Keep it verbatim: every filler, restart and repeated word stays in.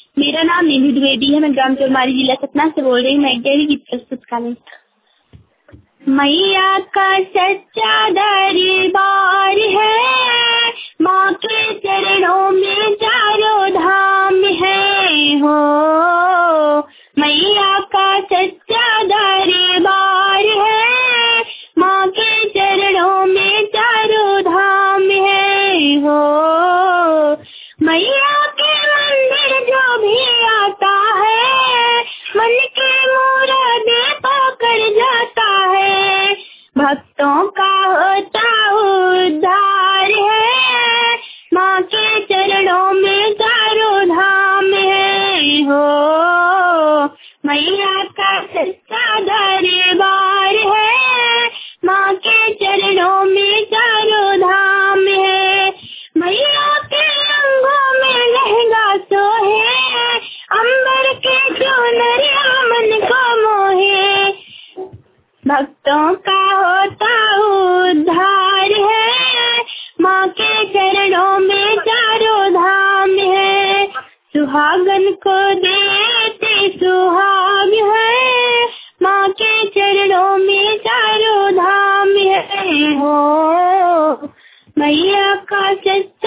मेरा नाम नीलू द्विवेदी है। मैं ग्राम चौरमारी जिला सतना से बोल रही हूँ। मैं डेली गीत प्रस्तुत करूँ। मैया का सच्चा दरबार है, माँ के चरणों में चारों धाम है हो। मैया का सच्चा दरबार है, माँ के चरणों में चारों धाम है हो। मैया के मंदिर जो भी आता है, मन के मुरादे पाकर जाता है। भक्तों का होता उद्धार है, माँ के चरणों में चारों धाम है हो। मैया का सच्चा दरबार है, माँ के चरणों में चारों धाम है। मैया के अंगों में लहंगा सोहे, अंबर के चुनरिया मन को मोहे। भक्तों का होता उद्धार है, माँ के चरणों में चारों धाम है। सुहागन को देते सुहाग है, माँ के चरणों में चारों धाम है हो। मैया का सच्चा